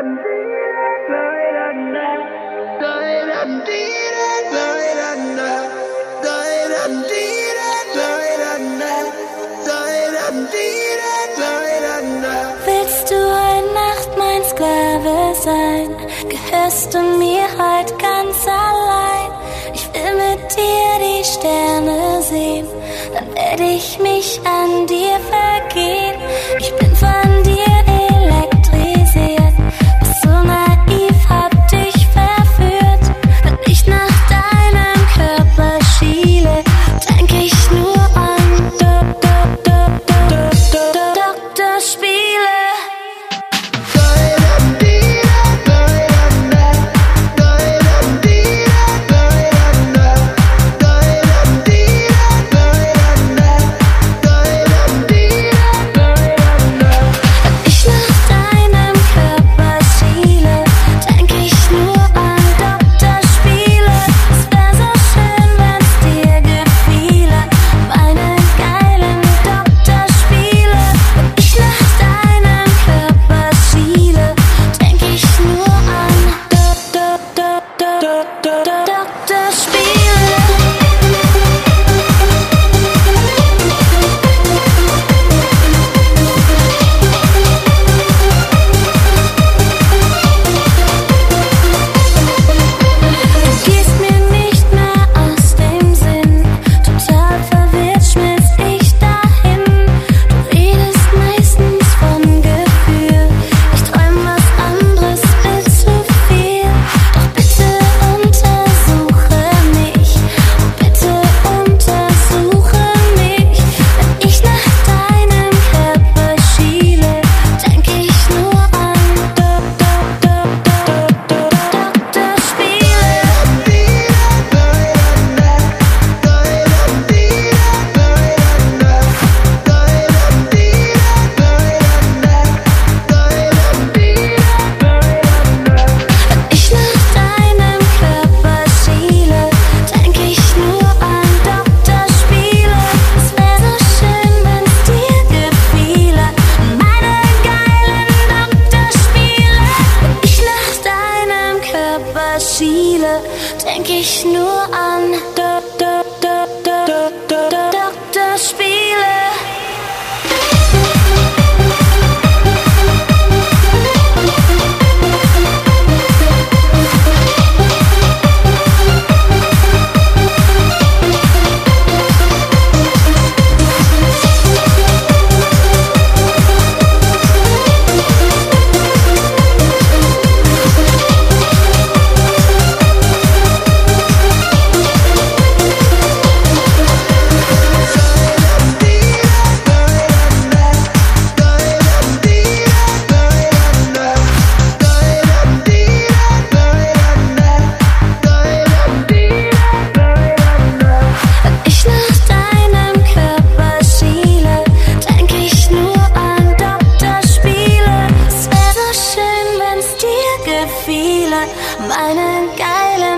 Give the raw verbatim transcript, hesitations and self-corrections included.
Willst du eine Nacht mein Sklave sein? Gehörst du mir heute ganz allein? Ich will mit dir die Sterne sehen, dann werde ich mich an dir vergehen. Ich bin von dir elektrisiert, bist so naiv, hab dich verführt. Wenn ich nach deinem Körper schiele, denk ich nur an Do, Do, Do, Do, Do, Do, Doktorspiele. Denk ich nur an Do, Do, Do, Do, Do, Do, Doktorspiele. Meine geilen